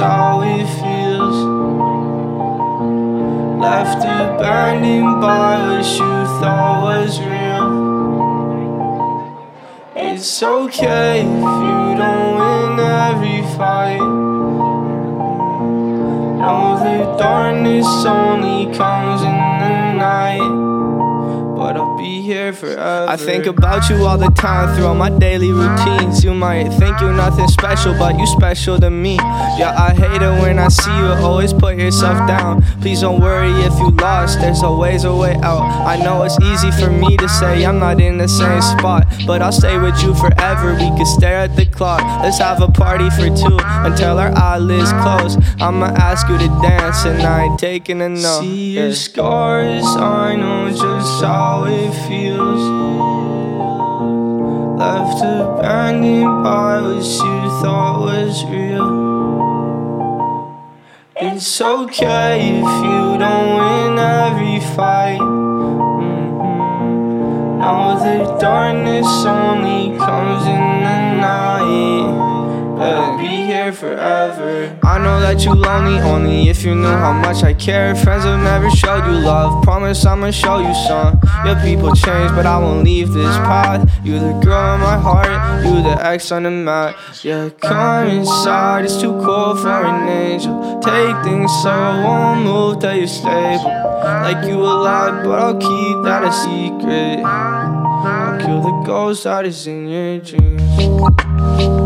how it feels. Left abandoned by what you thought was real. It's okay if you don't win every fight. Know the darkness only comes in the night, but I'll be here forever. I think about you all the time throughout my daily routines. You might think you're nothing special, but you special to me. Yeah, I hate it when I see you always put yourself down. Please don't worry if you lost, there's always a way out. I know it's easy for me to say I'm not in the same spot, but I'll stay with you forever. We can stare at the clock, let's have a party for two until our eyelids close. I'ma ask you to dance and I ain't taking a no. See your scars, I know just how it feels. Left abandoned by what you thought was real. It's okay if you don't win every fight. Now the darkness only comes in the night. I'll be here forever. I know that you lonely only if you knew how much I care. Friends have never showed you love, promise I'ma show you some. Yeah, people change, but I won't leave this path. You the girl in my heart, you the X on the map. Yeah, come inside, it's too cold for an angel. Take things slow, won't move till you're stable. Like you alive, but I'll keep that a secret. I'll kill the ghost that is in your dreams.